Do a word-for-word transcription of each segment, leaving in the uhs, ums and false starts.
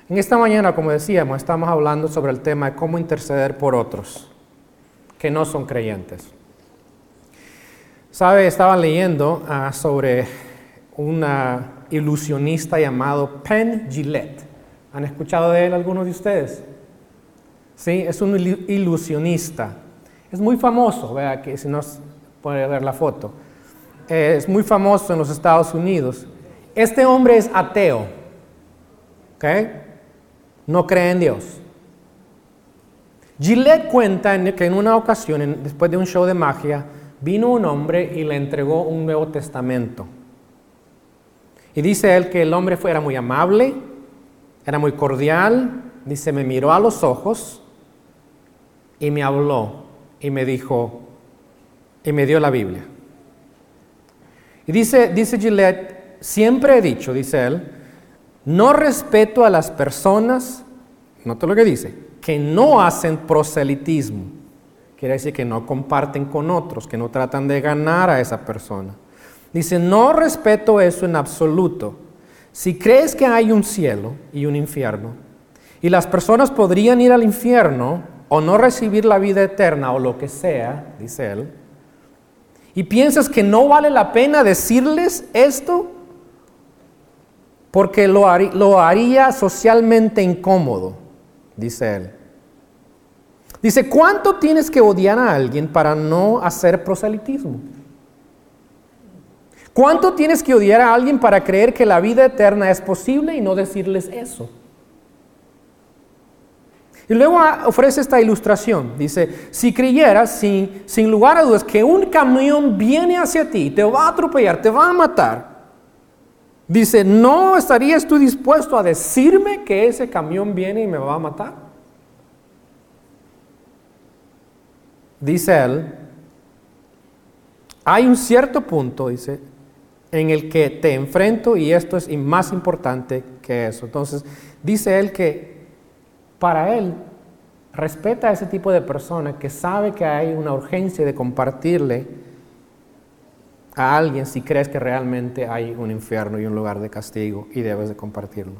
En esta mañana, como decíamos, estamos hablando sobre el tema de cómo interceder por otros que no son creyentes. ¿Sabe? Estaba leyendo uh, sobre una ilusionista llamado Penn Jillette. ¿Han escuchado de él algunos de ustedes? Sí, es un ilusionista. Es muy famoso, vea que si no puede ver la foto. Eh, es muy famoso en los Estados Unidos. Este hombre es ateo, ¿ok? No cree en Dios. Jillette cuenta en, que en una ocasión, en, después de un show de magia, vino un hombre y le entregó un Nuevo Testamento. Y dice él que el hombre fue, era muy amable, era muy cordial. Dice, me miró a los ojos y me habló y me dijo, y me dio la Biblia. Y dice, dice Jillette, siempre he dicho, dice él, no respeto a las personas, nota lo que dice, que no hacen proselitismo. Quiere decir que no comparten con otros, que no tratan de ganar a esa persona. Dice, no respeto eso en absoluto. Si crees que hay un cielo y un infierno, y las personas podrían ir al infierno o no recibir la vida eterna o lo que sea, dice él, y piensas que no vale la pena decirles esto, porque lo haría, lo haría socialmente incómodo, dice él. Dice, ¿cuánto tienes que odiar a alguien para no hacer proselitismo? ¿Cuánto tienes que odiar a alguien para creer que la vida eterna es posible y no decirles eso? Y luego ofrece esta ilustración. Dice, si creyeras, sin, sin lugar a dudas, que un camión viene hacia ti, te va a atropellar, te va a matar. Dice, ¿no estarías tú dispuesto a decirme que ese camión viene y me va a matar? Dice él, hay un cierto punto, dice, en el que te enfrento y esto es más importante que eso. Entonces, dice él que para él respeta a ese tipo de persona que sabe que hay una urgencia de compartirle a alguien si crees que realmente hay un infierno y un lugar de castigo y debes de compartirlo.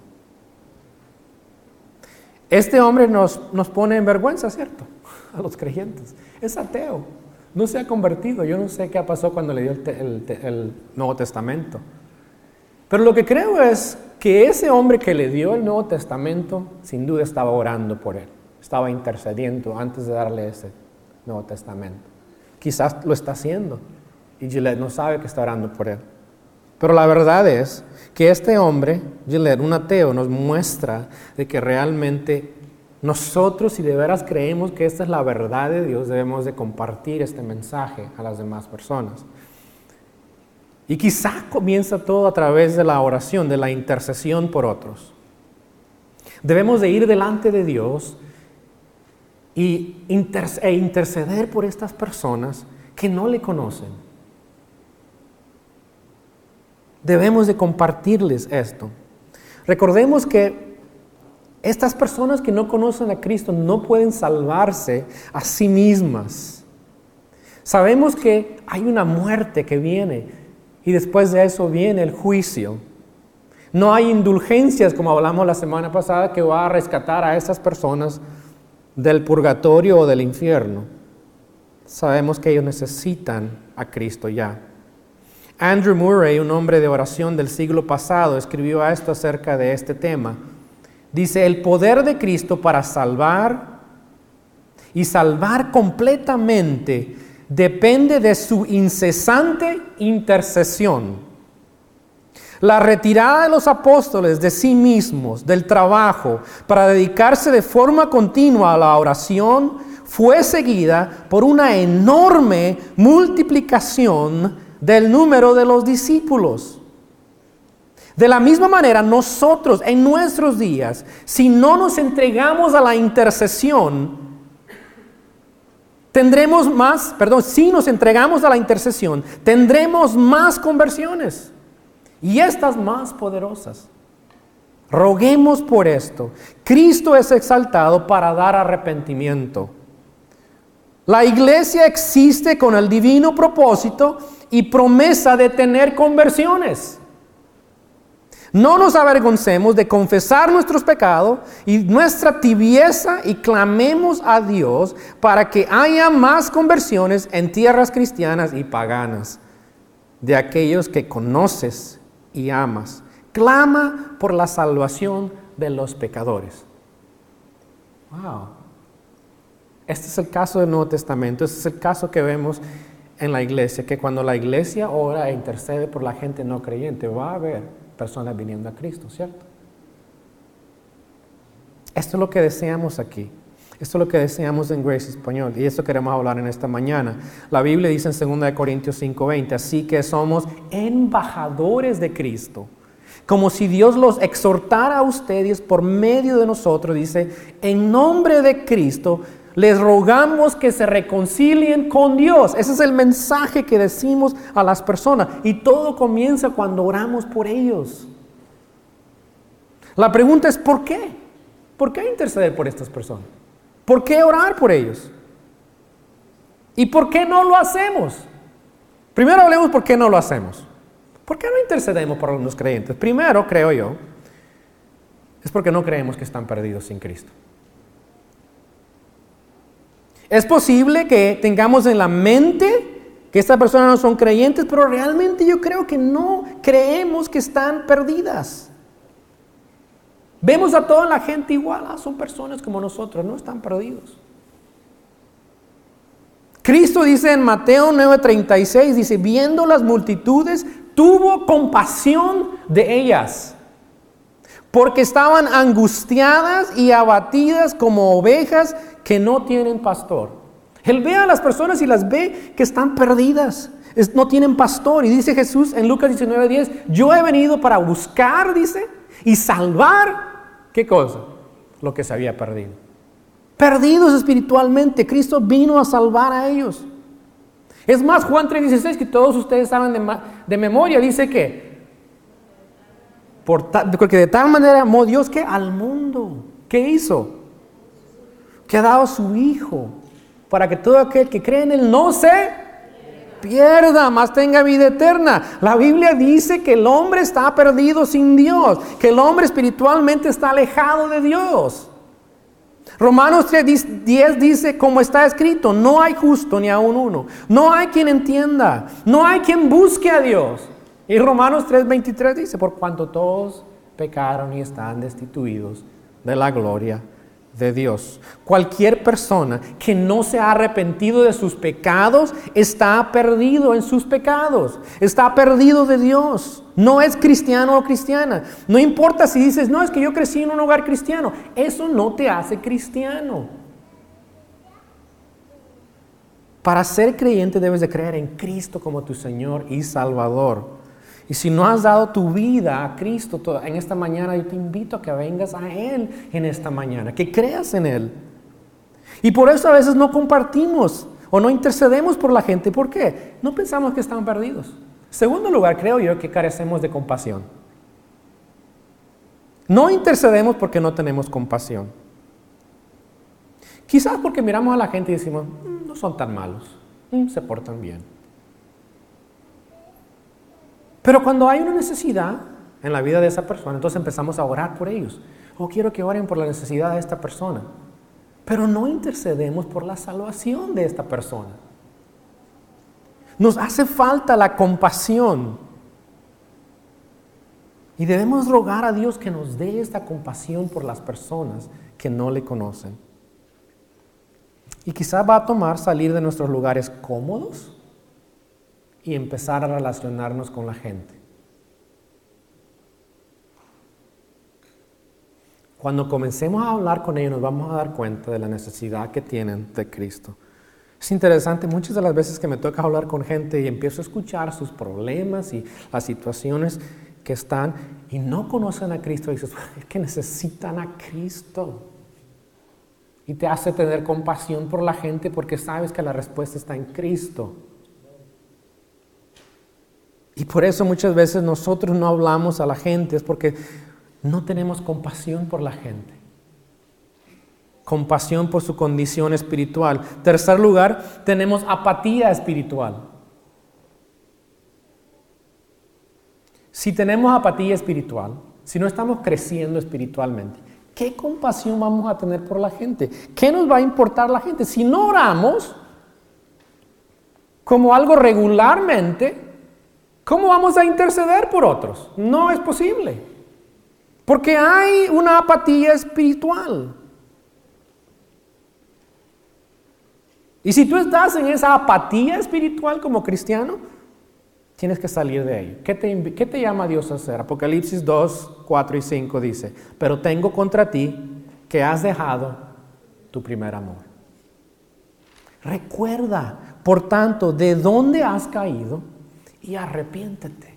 Este hombre nos, nos pone en vergüenza, ¿cierto? A los creyentes. Es ateo, no se ha convertido. Yo no sé qué pasó cuando le dio el, te, el, el Nuevo Testamento. Pero lo que creo es que ese hombre que le dio el Nuevo Testamento, sin duda estaba orando por él. Estaba intercediendo antes de darle ese Nuevo Testamento. Quizás lo está haciendo. Y Jillette no sabe que está orando por él. Pero la verdad es que este hombre, Jillette, un ateo, nos muestra de que realmente nosotros, si de veras creemos que esta es la verdad de Dios, debemos de compartir este mensaje a las demás personas. Y quizá comienza todo a través de la oración, de la intercesión por otros. Debemos de ir delante de Dios y inter- e interceder por estas personas que no le conocen. Debemos de compartirles esto. Recordemos que estas personas que no conocen a Cristo no pueden salvarse a sí mismas. Sabemos que hay una muerte que viene y después de eso viene el juicio. No hay indulgencias, como hablamos la semana pasada, que va a rescatar a esas personas del purgatorio o del infierno. Sabemos que ellos necesitan a Cristo ya. Andrew Murray, un hombre de oración del siglo pasado, escribió esto acerca de este tema. Dice, el poder de Cristo para salvar y salvar completamente depende de su incesante intercesión. La retirada de los apóstoles de sí mismos, del trabajo, para dedicarse de forma continua a la oración, fue seguida por una enorme multiplicación del número de los discípulos. De la misma manera, nosotros en nuestros días, si no nos entregamos a la intercesión, tendremos más, perdón, si nos entregamos a la intercesión, tendremos más conversiones y estas más poderosas. Roguemos por esto. Cristo es exaltado para dar arrepentimiento. La iglesia existe con el divino propósito y promesa de tener conversiones. No nos avergoncemos de confesar nuestros pecados y nuestra tibieza y clamemos a Dios para que haya más conversiones en tierras cristianas y paganas de aquellos que conoces y amas. Clama por la salvación de los pecadores. Wow. Este es el caso del Nuevo Testamento. Este es el caso que vemos en la iglesia, que cuando la iglesia ora e intercede por la gente no creyente, va a haber personas viniendo a Cristo, ¿cierto? Esto es lo que deseamos aquí. Esto es lo que deseamos en Grace Español, y esto queremos hablar en esta mañana. La Biblia dice en segunda Corintios cinco veinte, así que somos embajadores de Cristo, como si Dios los exhortara a ustedes por medio de nosotros. Dice, en nombre de Cristo, les rogamos que se reconcilien con Dios. Ese es el mensaje que decimos a las personas, y todo comienza cuando oramos por ellos. La pregunta es, ¿por qué? ¿Por qué interceder por estas personas? ¿Por qué orar por ellos? ¿Y por qué no lo hacemos? Primero hablemos por qué no lo hacemos. ¿Por qué no intercedemos por los creyentes? Primero, creo yo, es porque no creemos que están perdidos sin Cristo. Es posible que tengamos en la mente que estas personas no son creyentes, pero realmente yo creo que no creemos que están perdidas. Vemos a toda la gente igual, ah, son personas como nosotros, no están perdidos. Cristo dice en Mateo nueve treinta y seis, dice, viendo las multitudes, tuvo compasión de ellas, porque estaban angustiadas y abatidas como ovejas que no tienen pastor. Él ve a las personas y las ve que están perdidas, es, no tienen pastor. Y dice Jesús en Lucas diecinueve diez, yo he venido para buscar, dice, y salvar, ¿qué cosa? Lo que se había perdido. Perdidos espiritualmente, Cristo vino a salvar a ellos. Es más, Juan tres dieciséis, que todos ustedes saben de, de memoria, dice que por ta, porque de tal manera amó Dios que al mundo, ¿qué hizo? Que ha dado a su Hijo, para que todo aquel que cree en Él no se pierda, mas tenga vida eterna. La Biblia dice que el hombre está perdido sin Dios, que el hombre espiritualmente está alejado de Dios. Romanos tres diez dice, como está escrito, no hay justo ni aun uno, no hay quien entienda, no hay quien busque a Dios. Y Romanos tres veintitrés dice, por cuanto todos pecaron y están destituidos de la gloria de Dios. Cualquier persona que no se ha arrepentido de sus pecados está perdido en sus pecados, está perdido de Dios. No es cristiano o cristiana. No importa si dices, no, es que yo crecí en un hogar cristiano. Eso no te hace cristiano. Para ser creyente debes de creer en Cristo como tu Señor y Salvador. Y si no has dado tu vida a Cristo en esta mañana, yo te invito a que vengas a Él en esta mañana, que creas en Él. Y por eso a veces no compartimos o no intercedemos por la gente. ¿Por qué? No pensamos que están perdidos. Segundo lugar, creo yo que carecemos de compasión. No intercedemos porque no tenemos compasión. Quizás porque miramos a la gente y decimos, no son tan malos, se portan bien. Pero cuando hay una necesidad en la vida de esa persona, entonces empezamos a orar por ellos. Oh, quiero que oren por la necesidad de esta persona. Pero no intercedemos por la salvación de esta persona. Nos hace falta la compasión. Y debemos rogar a Dios que nos dé esta compasión por las personas que no le conocen. Y quizás va a tomar salir de nuestros lugares cómodos y empezar a relacionarnos con la gente. Cuando comencemos a hablar con ellos, nos vamos a dar cuenta de la necesidad que tienen de Cristo. Es interesante, muchas de las veces que me toca hablar con gente y empiezo a escuchar sus problemas y las situaciones que están y no conocen a Cristo, y dices, es que necesitan a Cristo. Y te hace tener compasión por la gente porque sabes que la respuesta está en Cristo. Y por eso muchas veces nosotros no hablamos a la gente, es porque no tenemos compasión por la gente. Compasión por su condición espiritual. Tercer lugar, tenemos apatía espiritual. Si tenemos apatía espiritual, si no estamos creciendo espiritualmente, ¿qué compasión vamos a tener por la gente? ¿Qué nos va a importar la gente? Si no oramos como algo regularmente, ¿cómo vamos a interceder por otros? No es posible. Porque hay una apatía espiritual. Y si tú estás en esa apatía espiritual como cristiano, tienes que salir de ello. ¿Qué te, qué te llama Dios a hacer? Apocalipsis dos, cuatro y cinco dice, pero tengo contra ti que has dejado tu primer amor. Recuerda, por tanto, de dónde has caído y arrepiéntete.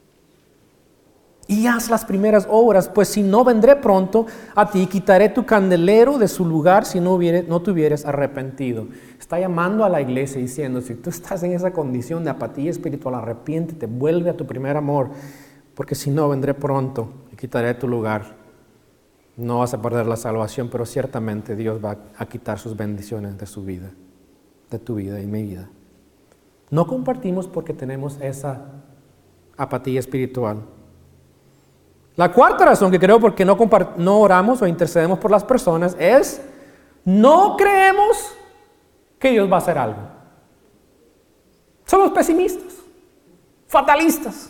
Y haz las primeras obras, pues si no vendré pronto a ti, quitaré tu candelero de su lugar si no, hubiere, no te hubieras arrepentido. Está llamando a la iglesia diciendo, si tú estás en esa condición de apatía espiritual, arrepiéntete, vuelve a tu primer amor, porque si no vendré pronto y quitaré tu lugar. No vas a perder la salvación, pero ciertamente Dios va a quitar sus bendiciones de su vida, de tu vida y mi vida. No compartimos porque tenemos esa apatía espiritual. La cuarta razón que creo por qué no, no oramos o intercedemos por las personas es no creemos que Dios va a hacer algo. Somos pesimistas, fatalistas.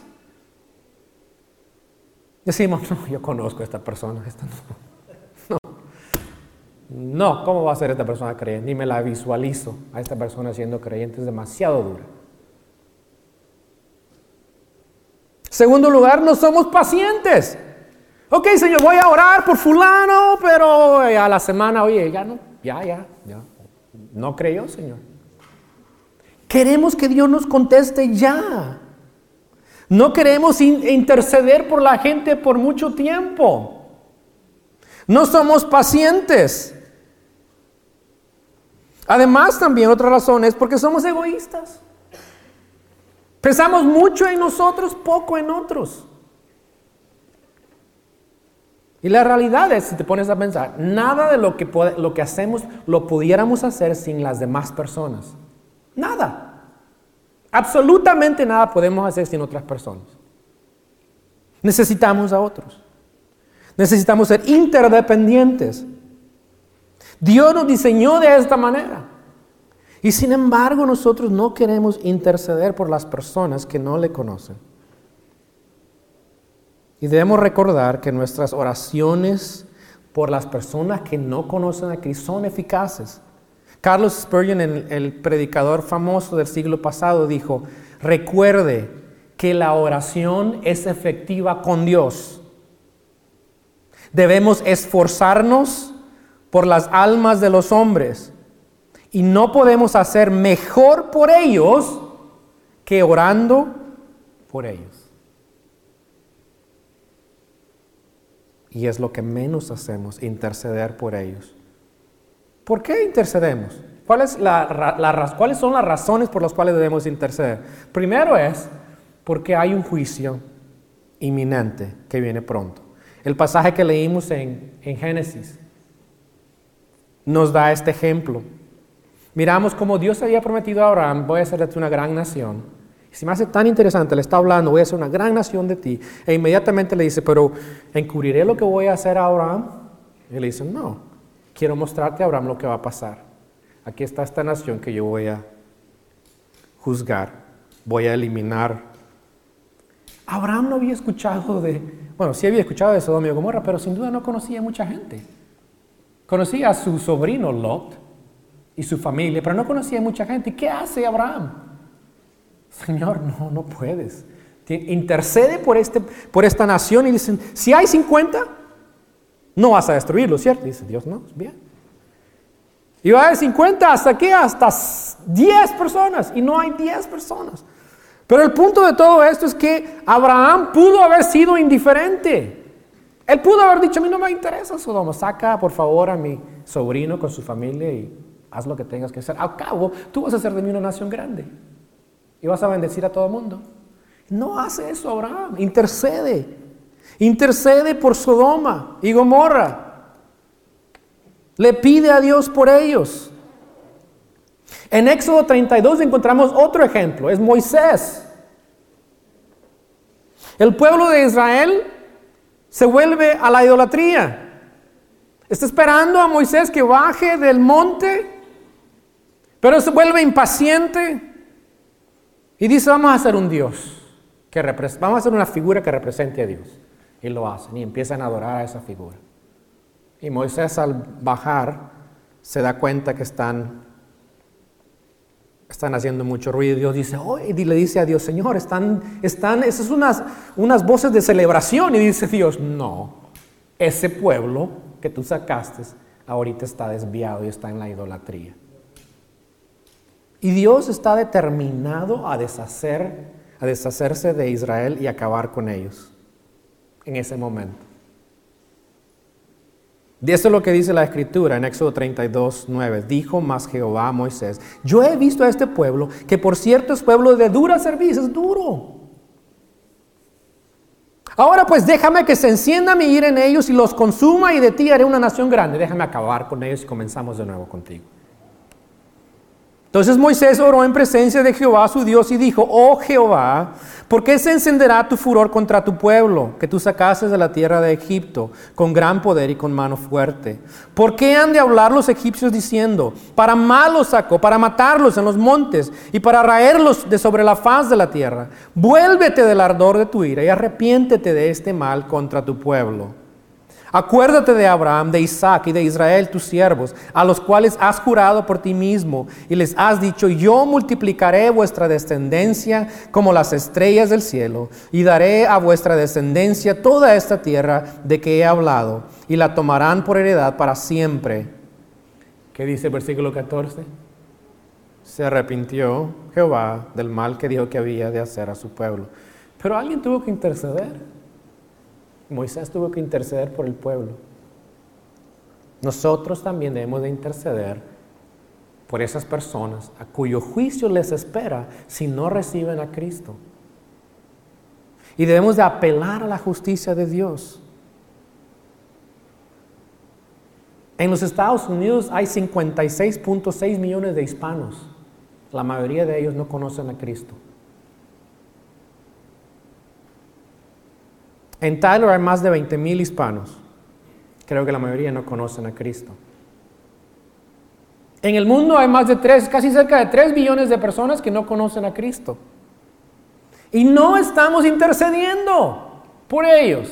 Decimos, no, yo conozco a esta persona, esta no. No, no, ¿cómo va a ser esta persona creyente? Ni me la visualizo a esta persona siendo creyente, es demasiado dura. Segundo lugar, no somos pacientes. Ok, Señor, voy a orar por fulano, pero a la semana, oye, ya no, ya, ya, ya. No creyó, Señor. Queremos que Dios nos conteste ya. No queremos in- interceder por la gente por mucho tiempo. No somos pacientes. Además, también otra razón es porque somos egoístas. Pensamos mucho en nosotros, poco en otros. Y la realidad es, si te pones a pensar, nada de lo que, puede, lo que hacemos lo pudiéramos hacer sin las demás personas. Nada. Absolutamente nada podemos hacer sin otras personas. Necesitamos a otros. Necesitamos ser interdependientes. Dios nos diseñó de esta manera. Y sin embargo, nosotros no queremos interceder por las personas que no le conocen. Y debemos recordar que nuestras oraciones por las personas que no conocen a Cristo son eficaces. Carlos Spurgeon, el, el predicador famoso del siglo pasado, dijo, recuerde que la oración es efectiva con Dios. Debemos esforzarnos por las almas de los hombres y no podemos hacer mejor por ellos que orando por ellos. Y es lo que menos hacemos, interceder por ellos. ¿Por qué intercedemos? ¿Cuál es la, la, la, ¿Cuáles son las razones por las cuales debemos interceder? Primero es porque hay un juicio inminente que viene pronto. El pasaje que leímos en, en Génesis nos da este ejemplo. Miramos cómo Dios había prometido a Abraham, voy a hacerte una gran nación. Si me hace tan interesante, le está hablando, voy a hacer una gran nación de ti. E inmediatamente le dice, pero ¿encubriré lo que voy a hacer a Abraham? Y le dice, no, quiero mostrarte a Abraham lo que va a pasar. Aquí está esta nación que yo voy a juzgar, voy a eliminar. Abraham no había escuchado de, bueno, sí había escuchado de Sodoma y Gomorra, pero sin duda no conocía a mucha gente. Conocía a su sobrino Lot y su familia, pero no conocía a mucha gente. ¿Y qué hace Abraham? Señor, no, no puedes. Intercede por, este, por esta nación y dicen, si hay cincuenta, no vas a destruirlo, ¿cierto? Y dice Dios, no, bien. Y va a haber cincuenta, ¿hasta qué? Hasta diez personas. Y no hay diez personas. Pero el punto de todo esto es que Abraham pudo haber sido indiferente. Él pudo haber dicho, a mí no me interesa Sodoma, saca por favor a mi sobrino con su familia y haz lo que tengas que hacer. Al cabo, tú vas a hacer de mí una nación grande. Y vas a bendecir a todo el mundo. No hace eso Abraham, intercede. Intercede por Sodoma y Gomorra. Le pide a Dios por ellos. En Éxodo treinta y dos encontramos otro ejemplo, es Moisés. El pueblo de Israel se vuelve a la idolatría. Está esperando a Moisés que baje del monte, pero se vuelve impaciente y dice, vamos a hacer un Dios, que repre- vamos a hacer una figura que represente a Dios. Y lo hacen y empiezan a adorar a esa figura. Y Moisés al bajar se da cuenta que están, están haciendo mucho ruido. Y Dios dice, oh, y le dice a Dios, Señor, están, están, esas son unas, unas voces de celebración. Y dice Dios, no, ese pueblo que tú sacaste ahorita está desviado y está en la idolatría. Y Dios está determinado a deshacer, a deshacerse de Israel y acabar con ellos en ese momento. Y eso es lo que dice la Escritura en Éxodo treinta y dos, nueve. Dijo más Jehová a Moisés, yo he visto a este pueblo, que por cierto es pueblo de dura cerviz, es duro. Ahora pues déjame que se encienda mi ira en ellos y los consuma, y de ti haré una nación grande. Déjame acabar con ellos y comenzamos de nuevo contigo. Entonces Moisés oró en presencia de Jehová su Dios y dijo, oh Jehová, ¿por qué se encenderá tu furor contra tu pueblo, que tú sacaste de la tierra de Egipto, con gran poder y con mano fuerte? ¿Por qué han de hablar los egipcios diciendo, para mal los sacó, para matarlos en los montes y para raerlos de sobre la faz de la tierra? Vuélvete del ardor de tu ira y arrepiéntete de este mal contra tu pueblo. Acuérdate de Abraham, de Isaac y de Israel, tus siervos, a los cuales has jurado por ti mismo, y les has dicho, yo multiplicaré vuestra descendencia como las estrellas del cielo, y daré a vuestra descendencia toda esta tierra de que he hablado, y la tomarán por heredad para siempre. ¿Qué dice el versículo catorce? Se arrepintió Jehová del mal que dijo que había de hacer a su pueblo. Pero alguien tuvo que interceder. Moisés tuvo que interceder por el pueblo. Nosotros también debemos de interceder por esas personas a cuyo juicio les espera si no reciben a Cristo. Y debemos de apelar a la justicia de Dios. En los Estados Unidos hay cincuenta y seis punto seis millones de hispanos. La mayoría de ellos no conocen a Cristo. En Tyler hay más de veinte mil hispanos. Creo que la mayoría no conocen a Cristo. En el mundo hay más de tres, casi cerca de tres billones de personas que no conocen a Cristo. Y no estamos intercediendo por ellos.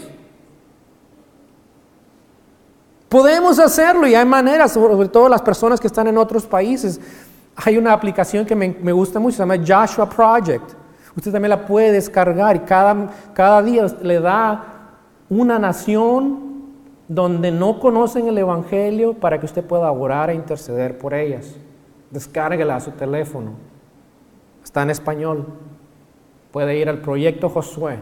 Podemos hacerlo y hay maneras, sobre todo las personas que están en otros países. Hay una aplicación que me, me gusta mucho, se llama Joshua Project. Usted también la puede descargar y cada, cada día le da una nación donde no conocen el Evangelio para que usted pueda orar e interceder por ellas. Descárguela a su teléfono. Está en español. Puede ir al proyecto Josué.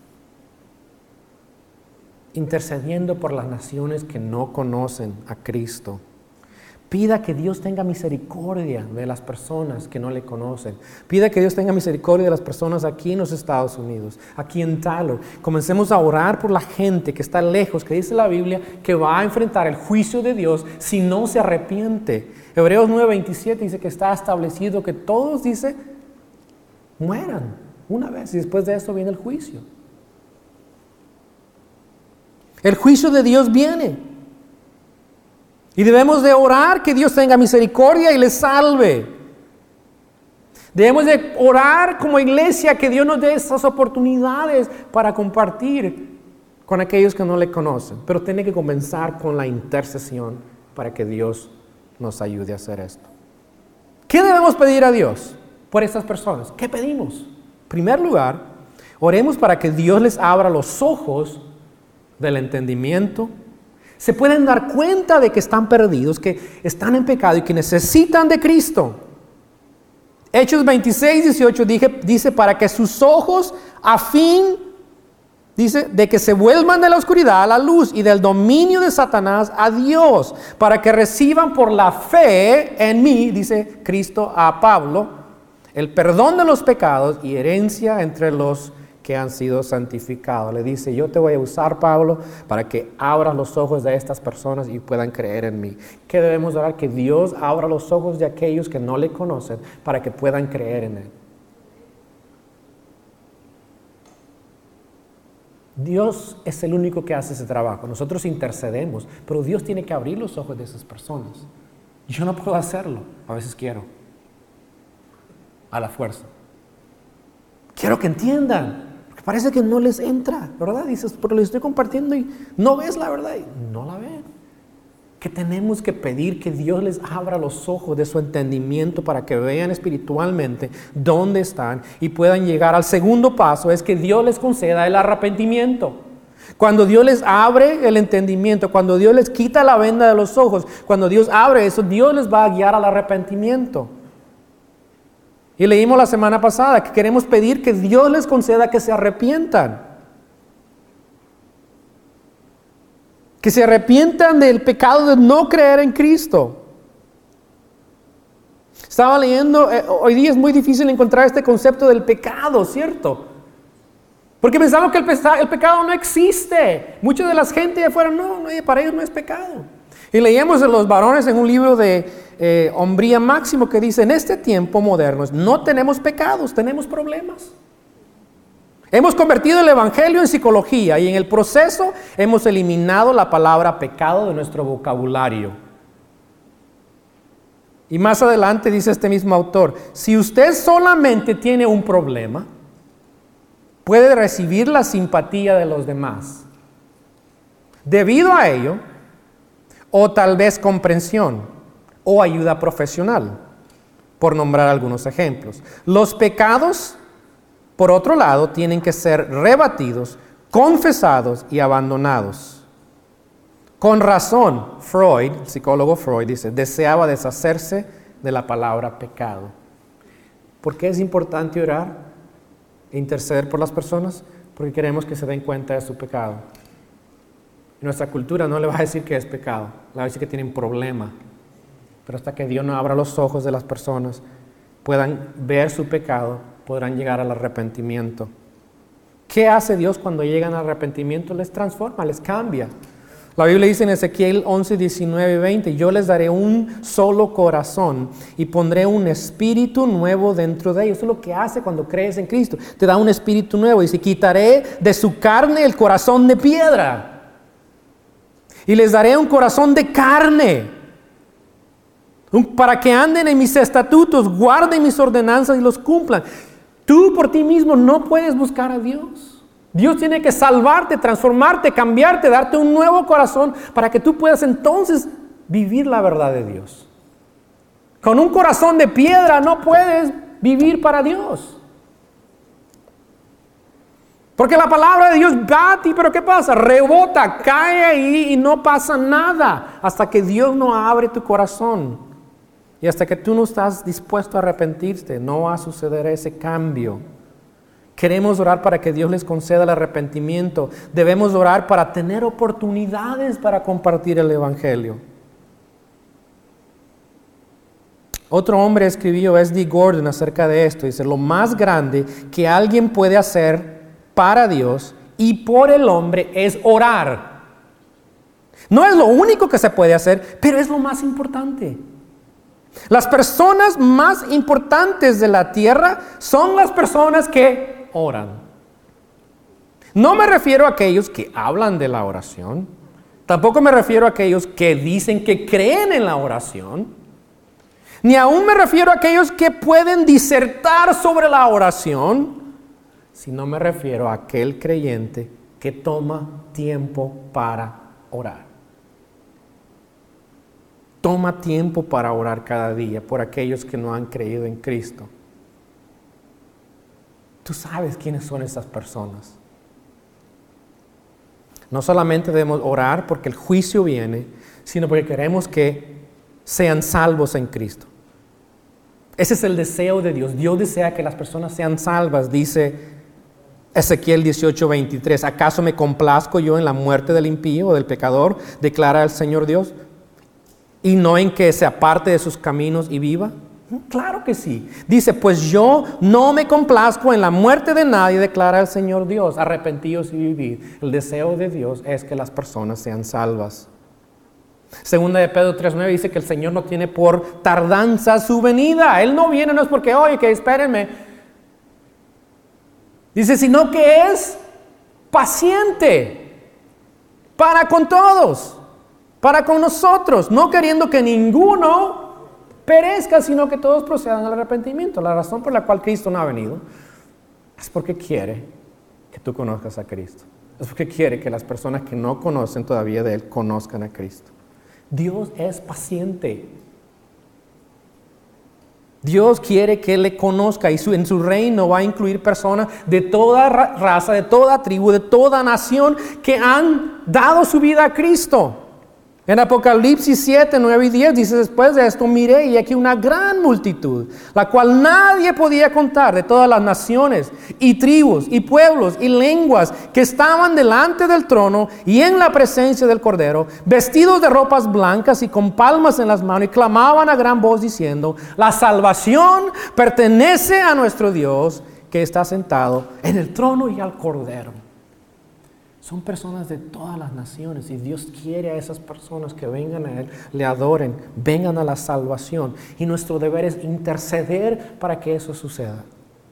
Intercediendo por las naciones que no conocen a Cristo. Pida que Dios tenga misericordia de las personas que no le conocen. Pida que Dios tenga misericordia de las personas aquí en los Estados Unidos, aquí en Tyler. Comencemos a orar por la gente que está lejos, que dice la Biblia que va a enfrentar el juicio de Dios si no se arrepiente. Hebreos nueve veintisiete dice que está establecido que todos, dice, mueran una vez y después de esto viene el juicio. El juicio de Dios viene. Y debemos de orar que Dios tenga misericordia y les salve. Debemos de orar como iglesia que Dios nos dé esas oportunidades para compartir con aquellos que no le conocen. Pero tiene que comenzar con la intercesión para que Dios nos ayude a hacer esto. ¿Qué debemos pedir a Dios por estas personas? ¿Qué pedimos? En primer lugar, oremos para que Dios les abra los ojos del entendimiento. Se pueden dar cuenta de que están perdidos, que están en pecado y que necesitan de Cristo. Hechos veintiséis, dieciocho dije, dice, para que sus ojos a fin, dice, de que se vuelvan de la oscuridad a la luz y del dominio de Satanás a Dios, para que reciban por la fe en mí, dice Cristo a Pablo, el perdón de los pecados y herencia entre los que han sido santificados. Le dice, yo te voy a usar, Pablo, para que abras los ojos de estas personas y puedan creer en mí. ¿Qué debemos orar? Que Dios abra los ojos de aquellos que no le conocen para que puedan creer en Él. Dios es el único que hace ese trabajo. Nosotros intercedemos, pero Dios tiene que abrir los ojos de esas personas. Yo no puedo hacerlo. A veces quiero. A la fuerza. Quiero que entiendan. Porque parece que no les entra, ¿verdad? Dices, pero les estoy compartiendo y no ves la verdad. Y no la ven. Que tenemos que pedir que Dios les abra los ojos de su entendimiento para que vean espiritualmente dónde están y puedan llegar al segundo paso, es que Dios les conceda el arrepentimiento. Cuando Dios les abre el entendimiento, cuando Dios les quita la venda de los ojos, cuando Dios abre eso, Dios les va a guiar al arrepentimiento. Y leímos la semana pasada que queremos pedir que Dios les conceda que se arrepientan. Que se arrepientan del pecado de no creer en Cristo. Estaba leyendo, eh, hoy día es muy difícil encontrar este concepto del pecado, ¿cierto? Porque pensamos que el, pesa, el pecado no existe. Mucha de la gente de afuera, no, no, para ellos no es pecado. Y leíamos a los varones en un libro de eh, Hombría Máximo que dice, en este tiempo moderno no tenemos pecados, tenemos problemas. Hemos convertido el evangelio en psicología y en el proceso hemos eliminado la palabra pecado de nuestro vocabulario. Y más adelante dice este mismo autor, si usted solamente tiene un problema, puede recibir la simpatía de los demás. Debido a ello, o tal vez comprensión o ayuda profesional, por nombrar algunos ejemplos. Los pecados, por otro lado, tienen que ser rebatidos, confesados y abandonados. Con razón, Freud, el psicólogo Freud, dice, deseaba deshacerse de la palabra pecado. ¿Por qué es importante orar e interceder por las personas? Porque queremos que se den cuenta de su pecado. Nuestra cultura no le va a decir que es pecado, le va a decir que tienen problema. Pero hasta que Dios no abra los ojos de las personas, puedan ver su pecado, podrán llegar al arrepentimiento. ¿Qué hace Dios cuando llegan al arrepentimiento? Les transforma, les cambia. La Biblia dice en Ezequiel once, diecinueve y veinte, yo les daré un solo corazón y pondré un espíritu nuevo dentro de ellos. Eso es lo que hace cuando crees en Cristo. Te da un espíritu nuevo y dice, quitaré de su carne el corazón de piedra y les daré un corazón de carne, para que anden en mis estatutos, guarden mis ordenanzas y los cumplan. Tú por ti mismo no puedes buscar a Dios. Dios tiene que salvarte, transformarte, cambiarte, darte un nuevo corazón para que tú puedas entonces vivir la verdad de Dios. Con un corazón de piedra no puedes vivir para Dios. Porque la palabra de Dios va a ti, pero ¿qué pasa? Rebota, cae ahí y no pasa nada hasta que Dios no abre tu corazón. Y hasta que tú no estás dispuesto a arrepentirte, no va a suceder ese cambio. Queremos orar para que Dios les conceda el arrepentimiento. Debemos orar para tener oportunidades para compartir el evangelio. Otro hombre escribió, S D Gordon, acerca de esto. Dice, lo más grande que alguien puede hacer para Dios y por el hombre es orar. No es lo único que se puede hacer, pero es lo más importante. Las personas más importantes de la tierra son las personas que oran. No me refiero a aquellos que hablan de la oración. Tampoco me refiero a aquellos que dicen que creen en la oración. Ni aún me refiero a aquellos que pueden disertar sobre la oración. Sino me refiero a aquel creyente que toma tiempo para orar. Toma tiempo para orar cada día por aquellos que no han creído en Cristo. Tú sabes quiénes son esas personas. No solamente debemos orar porque el juicio viene, sino porque queremos que sean salvos en Cristo. Ese es el deseo de Dios. Dios desea que las personas sean salvas, dice Ezequiel dieciocho, veintitrés. ¿Acaso me complazco yo en la muerte del impío o del pecador? Declara el Señor Dios. ¿Y no en que se aparte de sus caminos y viva? Claro que sí. Dice, pues yo no me complazco en la muerte de nadie, declara el Señor Dios. Arrepentíos y vivid. El deseo de Dios es que las personas sean salvas. Segunda de Pedro tres nueve dice que el Señor no tiene por tardanza su venida. Él no viene, no es porque, oye, que espérenme. Dice, sino que es paciente para con todos, para con nosotros, no queriendo que ninguno perezca, sino que todos procedan al arrepentimiento. La razón por la cual Cristo no ha venido es porque quiere que tú conozcas a Cristo. Es porque quiere que las personas que no conocen todavía de Él conozcan a Cristo. Dios es paciente. Dios quiere que Él le conozca y su, en su reino va a incluir personas de toda ra- raza, de toda tribu, de toda nación que han dado su vida a Cristo. En Apocalipsis siete, nueve y diez dice: después de esto miré y aquí una gran multitud, la cual nadie podía contar, de todas las naciones y tribus y pueblos y lenguas que estaban delante del trono y en la presencia del Cordero, vestidos de ropas blancas y con palmas en las manos, y clamaban a gran voz diciendo: la salvación pertenece a nuestro Dios, que está sentado en el trono y al Cordero. Son personas de todas las naciones y Dios quiere a esas personas que vengan a Él, le adoren, vengan a la salvación. Y nuestro deber es interceder para que eso suceda.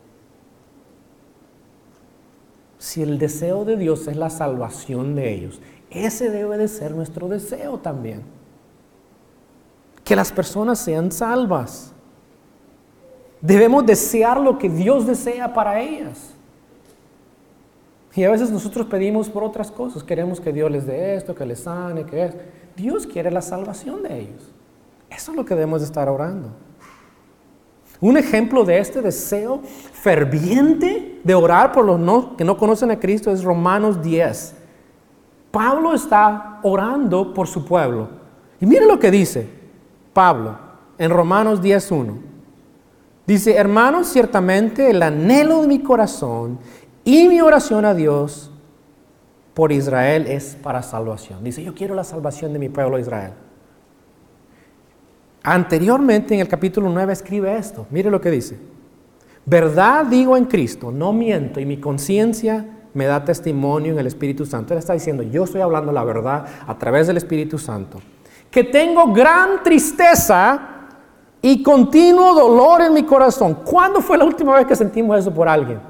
Si el deseo de Dios es la salvación de ellos, ese debe de ser nuestro deseo también. Que las personas sean salvas. Debemos desear lo que Dios desea para ellas. Y a veces nosotros pedimos por otras cosas. Queremos que Dios les dé esto, que les sane, que es. Dios quiere la salvación de ellos. Eso es lo que debemos de estar orando. Un ejemplo de este deseo ferviente de orar por los no, que no conocen a Cristo es Romanos diez. Pablo está orando por su pueblo. Y mire lo que dice Pablo en Romanos diez uno. Dice: hermanos, ciertamente el anhelo de mi corazón y mi oración a Dios por Israel es para salvación. Dice: yo quiero la salvación de mi pueblo Israel. Anteriormente en el capítulo nueve escribe esto. Mire lo que dice: verdad digo en Cristo, no miento, y mi conciencia me da testimonio en el Espíritu Santo. Él está diciendo: yo estoy hablando la verdad a través del Espíritu Santo, que tengo gran tristeza y continuo dolor en mi corazón. ¿Cuándo fue la última vez que sentimos eso por alguien?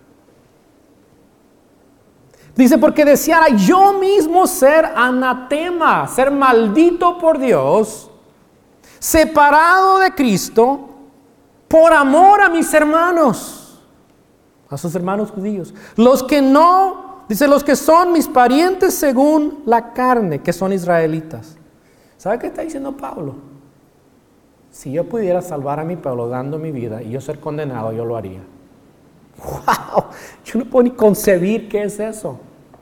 Dice: porque deseara yo mismo ser anatema, ser maldito por Dios, separado de Cristo, por amor a mis hermanos, a sus hermanos judíos, los que no, dice, los que son mis parientes según la carne, que son israelitas. ¿Sabe qué está diciendo Pablo? Si yo pudiera salvar a mi pueblo dando mi vida y yo ser condenado, yo lo haría. ¡Wow! Yo no puedo ni concebir qué es eso.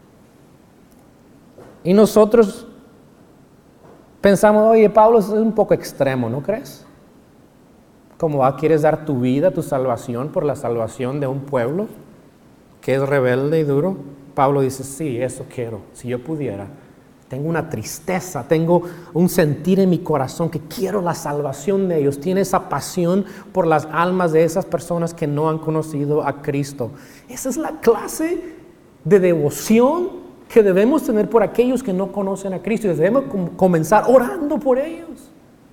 Y nosotros pensamos: oye, Pablo, es un poco extremo, ¿no crees? ¿Cómo va? ¿Quieres dar tu vida, tu salvación por la salvación de un pueblo que es rebelde y duro? Pablo dice: sí, eso quiero. Si yo pudiera. Tengo una tristeza, tengo un sentir en mi corazón que quiero la salvación de ellos. Tiene esa pasión por las almas de esas personas que no han conocido a Cristo. Esa es la clase de devoción que debemos tener por aquellos que no conocen a Cristo. Y debemos com- comenzar orando por ellos.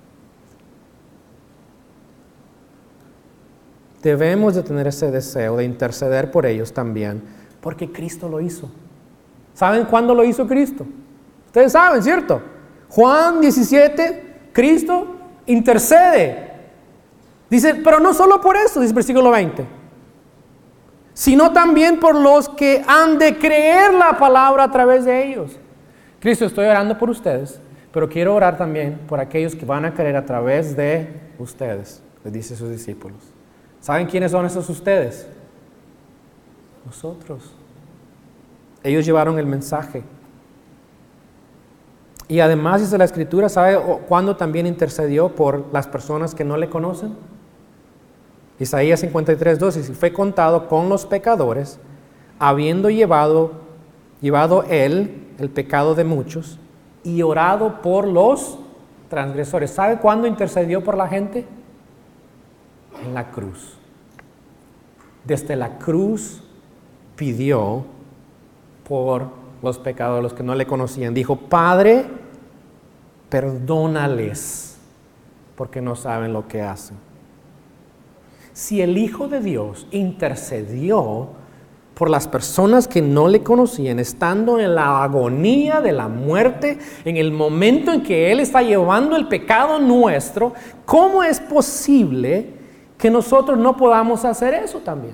Debemos de tener ese deseo de interceder por ellos también, porque Cristo lo hizo. ¿Saben cuándo lo hizo Cristo? Ustedes saben, ¿cierto? Juan diecisiete, Cristo intercede. Dice: pero no solo por eso, dice el versículo veinte, sino también por los que han de creer la palabra a través de ellos. Cristo, estoy orando por ustedes, pero quiero orar también por aquellos que van a creer a través de ustedes, les dice a sus discípulos. ¿Saben quiénes son esos ustedes? Nosotros. Ellos llevaron el mensaje. Y además, dice la Escritura, ¿sabe cuándo también intercedió por las personas que no le conocen? Isaías cincuenta y tres, dos dice: fue contado con los pecadores, habiendo llevado, llevado él el pecado de muchos y orado por los transgresores. ¿Sabe cuándo intercedió por la gente? En la cruz. Desde la cruz pidió por los pecadores, los que no le conocían. Dijo: Padre, perdónales, porque no saben lo que hacen. Si el Hijo de Dios intercedió por las personas que no le conocían, estando en la agonía de la muerte, en el momento en que Él está llevando el pecado nuestro, ¿cómo es posible que nosotros no podamos hacer eso también?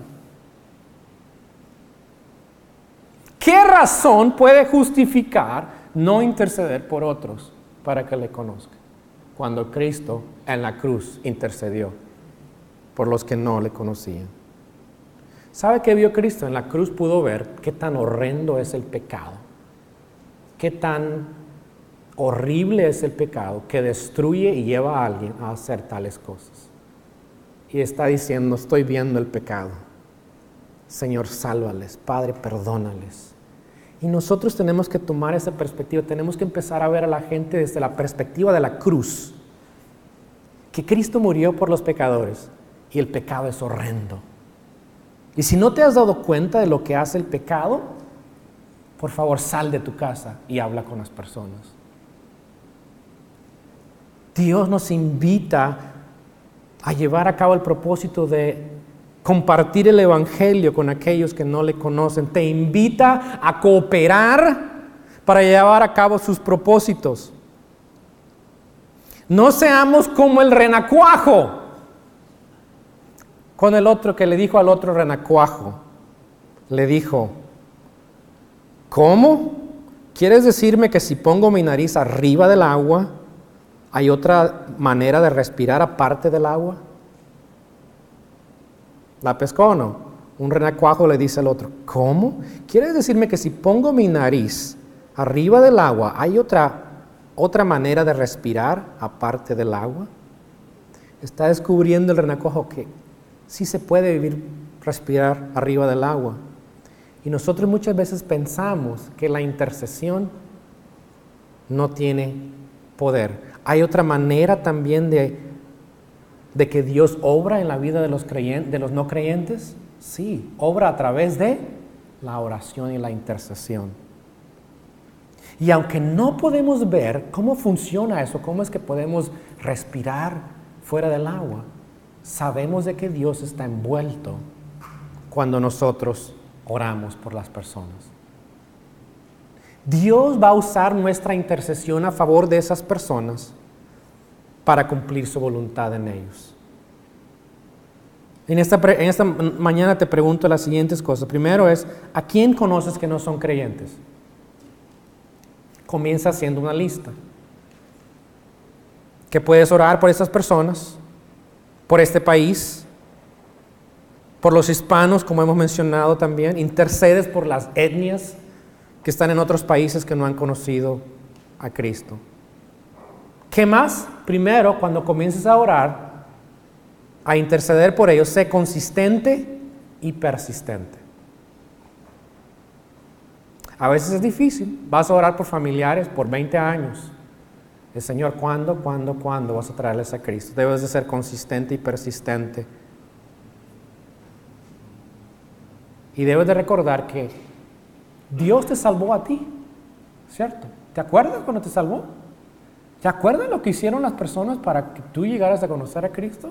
¿Qué razón puede justificar no interceder por otros para que le conozcan? Cuando Cristo en la cruz intercedió por los que no le conocían. ¿Sabe qué vio Cristo? En la cruz pudo ver qué tan horrendo es el pecado, qué tan horrible es el pecado que destruye y lleva a alguien a hacer tales cosas. Y está diciendo, estoy viendo el pecado. Señor, sálvales. Padre, perdónales. Y nosotros tenemos que tomar esa perspectiva, tenemos que empezar a ver a la gente desde la perspectiva de la cruz. Que Cristo murió por los pecadores y el pecado es horrendo. Y si no te has dado cuenta de lo que hace el pecado, por favor sal de tu casa y habla con las personas. Dios nos invita a llevar a cabo el propósito de compartir el evangelio con aquellos que no le conocen. Te invita a cooperar para llevar a cabo sus propósitos. No seamos como el renacuajo, con el otro que le dijo al otro renacuajo. Le dijo, ¿cómo? ¿Quieres decirme que si pongo mi nariz arriba del agua, hay otra manera de respirar aparte del agua? ¿La pescó o no? Un renacuajo le dice al otro, ¿cómo? ¿Quieres decirme que si pongo mi nariz arriba del agua, hay otra, otra manera de respirar aparte del agua? Está descubriendo el renacuajo que sí se puede vivir, respirar arriba del agua. Y nosotros muchas veces pensamos que la intercesión no tiene poder. Hay otra manera también de, de que Dios obra en la vida de los creyentes, de los no creyentes. Sí, obra a través de la oración y la intercesión. Y aunque no podemos ver cómo funciona eso, cómo es que podemos respirar fuera del agua, sabemos de que Dios está envuelto cuando nosotros oramos por las personas. Dios va a usar nuestra intercesión a favor de esas personas para cumplir su voluntad en ellos. En esta, en esta mañana te pregunto las siguientes cosas. Primero es, ¿a quién conoces que no son creyentes? Comienza haciendo una lista. Que puedes orar por estas personas, por este país, por los hispanos, como hemos mencionado también. Intercedes por las etnias que están en otros países que no han conocido a Cristo. ¿Qué más? Primero, cuando comiences a orar, a interceder por ellos, sé consistente y persistente. A veces es difícil. Vas a orar por familiares por veinte años. El Señor, ¿cuándo, cuándo, cuándo vas a traerles a Cristo? Debes de ser consistente y persistente. Y debes de recordar que Dios te salvó a ti, ¿cierto? ¿Te acuerdas cuando te salvó? ¿Te acuerdas lo que hicieron las personas para que tú llegaras a conocer a Cristo?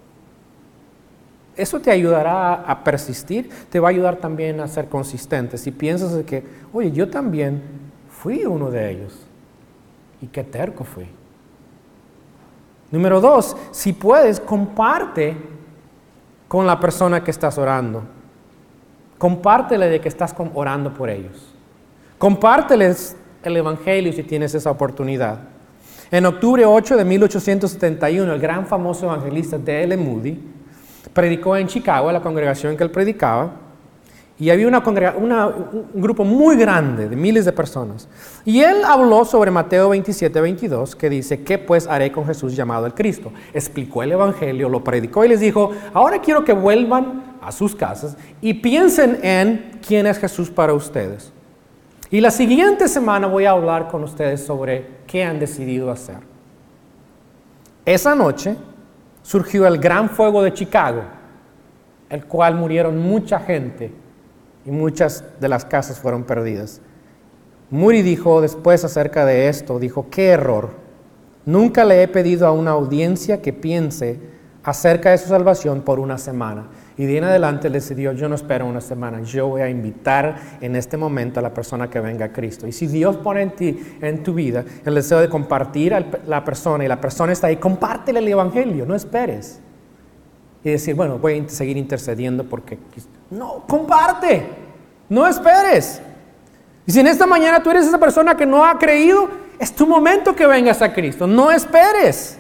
Eso te ayudará a persistir, te va a ayudar también a ser consistente. Si piensas de que, oye, yo también fui uno de ellos. Y qué terco fui. Número dos, si puedes, comparte con la persona que estás orando. Compártele de que estás orando por ellos. Compárteles el evangelio si tienes esa oportunidad. En octubre ocho de mil ochocientos setenta y uno, el gran famoso evangelista D L Moody predicó en Chicago, a la congregación que él predicaba, y había una, una, un grupo muy grande de miles de personas. Y él habló sobre Mateo veintisiete, veintidós, que dice, ¿qué pues haré con Jesús llamado el Cristo? Explicó el evangelio, lo predicó y les dijo, ahora quiero que vuelvan a sus casas y piensen en quién es Jesús para ustedes. Y la siguiente semana voy a hablar con ustedes sobre qué han decidido hacer. Esa noche surgió el gran fuego de Chicago, el cual murieron mucha gente y muchas de las casas fueron perdidas. Moody dijo después acerca de esto, dijo, qué error. Nunca le he pedido a una audiencia que piense acerca de su salvación por una semana. Y de en adelante decidió, yo no espero una semana, yo voy a invitar en este momento a la persona que venga a Cristo. Y si Dios pone en ti, en tu vida, el deseo de compartir a la persona y la persona está ahí, compártele el Evangelio, no esperes. Y decir, bueno, voy a seguir intercediendo porque... No, comparte, no esperes. Y si en esta mañana tú eres esa persona que no ha creído, es tu momento que vengas a Cristo, no esperes.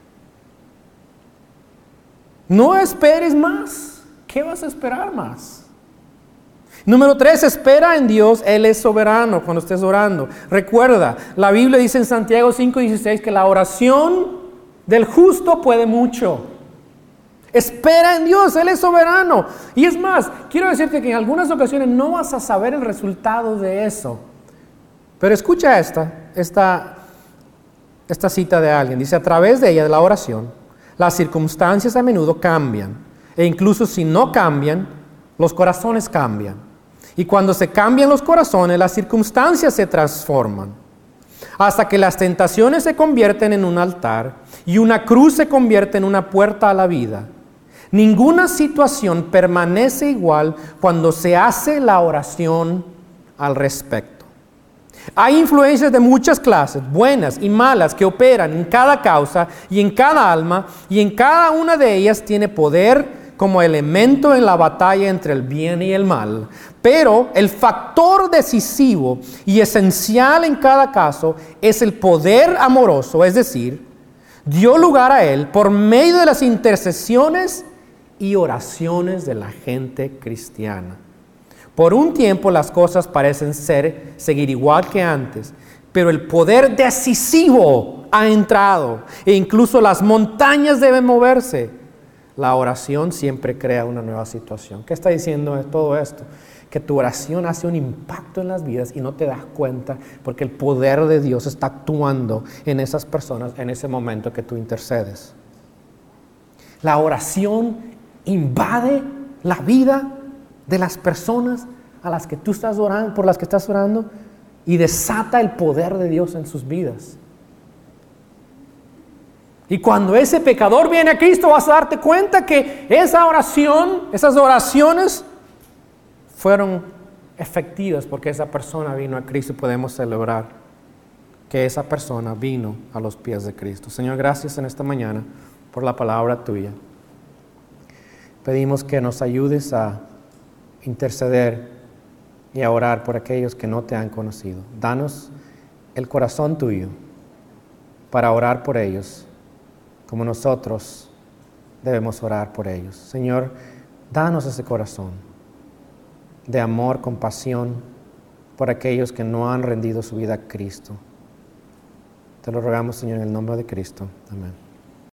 No esperes más. ¿Qué vas a esperar más? Número tres, espera en Dios. Él es soberano cuando estés orando. Recuerda, la Biblia dice en Santiago cinco dieciséis que la oración del justo puede mucho. Espera en Dios, Él es soberano. Y es más, quiero decirte que en algunas ocasiones no vas a saber el resultado de eso. Pero escucha esta, esta, esta cita de alguien. Dice, a través de ella, de la oración, las circunstancias a menudo cambian. E incluso si no cambian, los corazones cambian. Y cuando se cambian los corazones, las circunstancias se transforman. Hasta que las tentaciones se convierten en un altar y una cruz se convierte en una puerta a la vida. Ninguna situación permanece igual cuando se hace la oración al respecto. Hay influencias de muchas clases, buenas y malas, que operan en cada causa y en cada alma, y en cada una de ellas tiene poder como elemento en la batalla entre el bien y el mal. Pero el factor decisivo y esencial en cada caso es el poder amoroso, es decir, dio lugar a él por medio de las intercesiones y oraciones de la gente cristiana. Por un tiempo las cosas parecen ser, seguir igual que antes, pero el poder decisivo ha entrado e incluso las montañas deben moverse. La oración siempre crea una nueva situación. ¿Qué está diciendo todo esto? Que tu oración hace un impacto en las vidas y no te das cuenta porque el poder de Dios está actuando en esas personas en ese momento que tú intercedes. La oración invade la vida de las personas a las que tú estás orando, por las que estás orando, y desata el poder de Dios en sus vidas. Y cuando ese pecador viene a Cristo, vas a darte cuenta que esa oración, esas oraciones fueron efectivas porque esa persona vino a Cristo y podemos celebrar que esa persona vino a los pies de Cristo. Señor, gracias en esta mañana por la palabra tuya. Pedimos que nos ayudes a interceder y a orar por aquellos que no te han conocido. Danos el corazón tuyo para orar por ellos, como nosotros debemos orar por ellos. Señor, danos ese corazón de amor, compasión por aquellos que no han rendido su vida a Cristo. Te lo rogamos, Señor, en el nombre de Cristo. Amén.